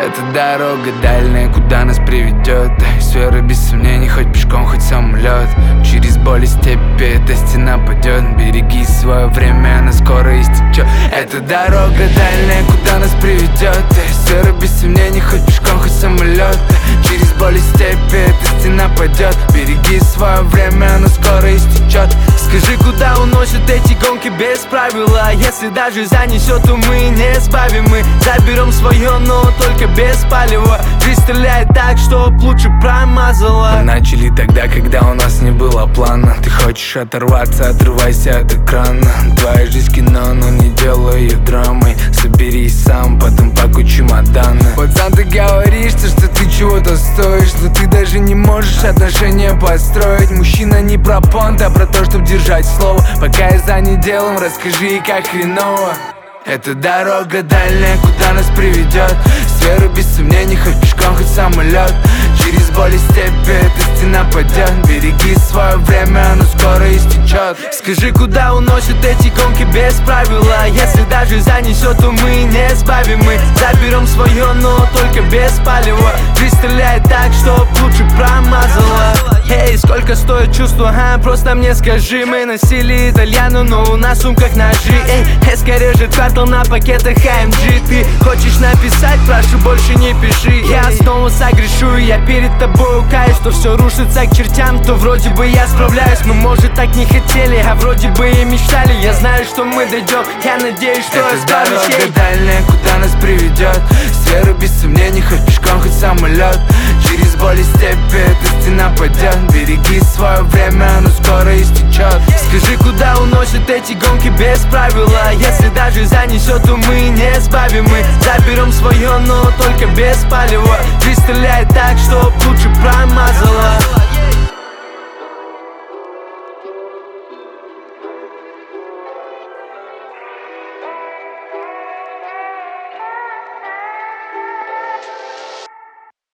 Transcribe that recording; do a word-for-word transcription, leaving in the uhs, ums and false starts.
Эта дорога дальняя, куда нас приведет. С верой без сомнений, хоть пешком, хоть самолет. Через боль и степи эта стена падет. Береги свое время, она скоро истечет. Эта дорога дальняя, куда нас приведет. С верой без сомнений, хоть пешком, хоть самолет. Через боль и степи эта стена падет. Береги свое время, она скоро истечет. Скажи, куда уносят эти гонки без правила? Если даже занесет, то мы не сбавим. Мы заберем свое, но только без палева. Жизнь стреляет так, чтоб лучше промазала. Мы начали тогда, когда у нас не было плана. Ты хочешь оторваться, отрывайся от экрана. Твоя жизнь кино, но не делай ее драмой. Соберись сам, потом пакуй чемоданы. Пацан, ты говоришь, что ты чего-то стоишь, но ты даже не можешь отношения построить. Мужчина не про понт, а про то, чтоб держать слово. Пока я занят делом, расскажи, как хреново. Эта дорога дальняя, куда нас приведет. С верой без сомнений, хоть пешком, хоть самолет. Через боль и степи эта стена падет. Береги свое время, оно скоро истечет. Скажи, куда уносят эти гонки без правила? Если даже занесет, то мы не сбавим. Мы заберем свое, но только без палева. Жизнь стреляет так, чтоб лучше промазала. Эй, сколько стоит чувство, а? Просто мне скажи. Мы носили итальяну, но у нас в сумках ножи. Эй, эска режет квартал на пакетах эй эм джи. Ты хочешь написать, прошу, больше не пиши. Я снова согрешу, я перед тобой каюсь. Что все рушится к чертям, то вроде бы я справляюсь. Мы, может, так не хотели, а вроде бы и мечтали. Я знаю, что мы дойдем, я надеюсь, что это останусь. Эта дорога дальняя, куда нас приведет. С верой без сомнений, хоть пешком, хоть самолет. Через боль и степи эта стена падет. Береги свое время, оно скоро истечет. Скажи, куда уносят эти гонки без правила? Если даже занесет, то мы не сбавим. Мы заберем свое, но только без палева. Жизнь стреляет так, чтоб лучше